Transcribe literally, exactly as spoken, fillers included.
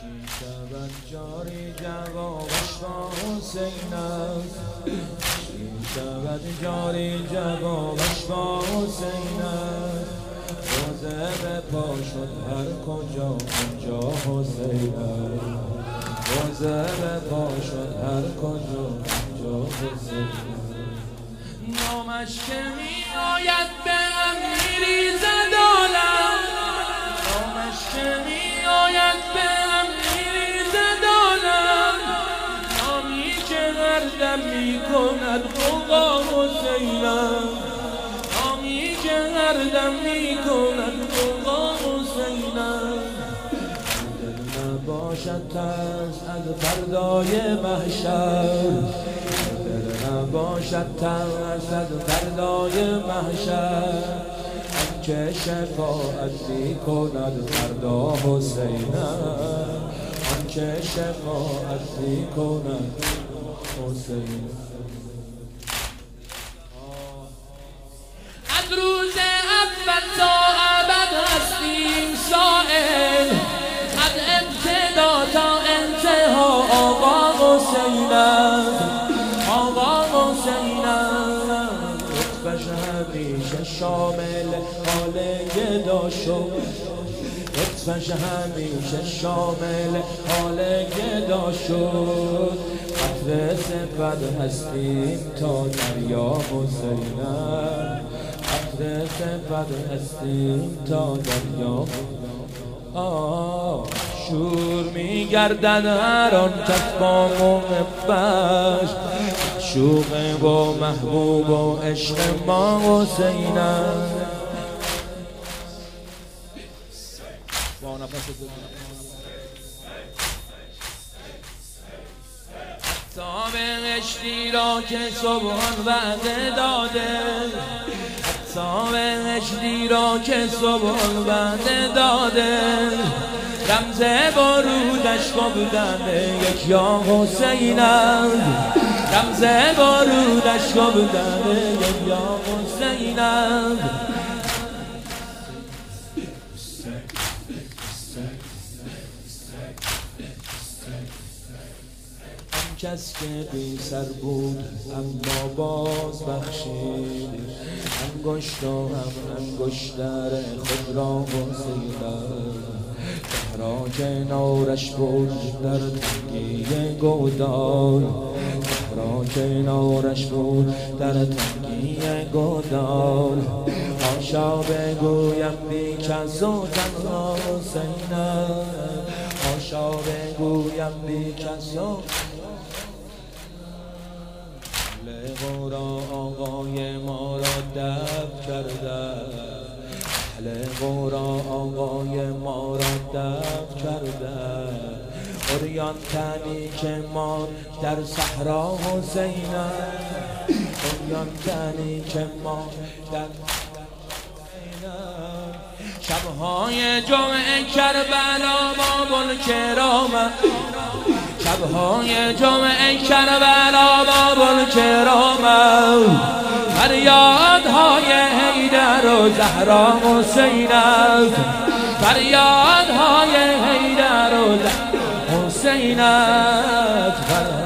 شود جاری جوابش با حسین است، شود جاری جوابش با حسین است. روزه به پا شد هر کجا اونجا حسین است، روزه به پا شد هر کجا اونجا حسین است. نامش که می آید به هم می ریزد عالم، نامش که می آید به هم می ریزد عالم. نامی که هر دم می کند غوغا حسین است، نامی که هر دم می کند غوغا حسین است. دل نباشد ترس از فردای محشر، نباشد ترس از فردای محشر. آنکه شفاعت می کند فردا حسین است، آنکه شفاعت می کند حسین. از روز اول تا ابد هستیم سائل، از ابتدا تا انتها آقا حسین است، آقا حسین است. لطفش همیشه شامل حال گدا شد، لطفش همیشه شامل حال گدا شد. قطره صفت هستیم تا دریا حسین است، قطره صفت هستیم تا دریا. آه شور می گردد هر آن کس با محبش، شوق و محبوب و عشق ما حسین است. تا بهشتی را که سبحان وعده داده، تا بهشتی را که سبحان وعده داده. رمز بارودش گفتن یک یا حسین است، رمز بارودش گفتن یک یا حسین است. آن کس که بی سر بود اما باز بخشید، انگشت و هم انگشتر خود را حسین است. را کنارش بود در تنگی گودال، را کنارش بود در تنگی گودال. آشا بگویم بی کس و تنها حسین است، آشا بگویم بی کس و لغورا آقای ما را دفع کرده، لغورا آقای ما را دفع کرده. عریان تنی که ما در صحرا حسین است، عریان تنی که ما در حسین است. شبهای جمعه کربلا باب الکرام، شبهای جمعه کربلا باب الکرام. فریادهای حیدر و زهرا حسین است، فریادهای حیدر و زهرا حسین است.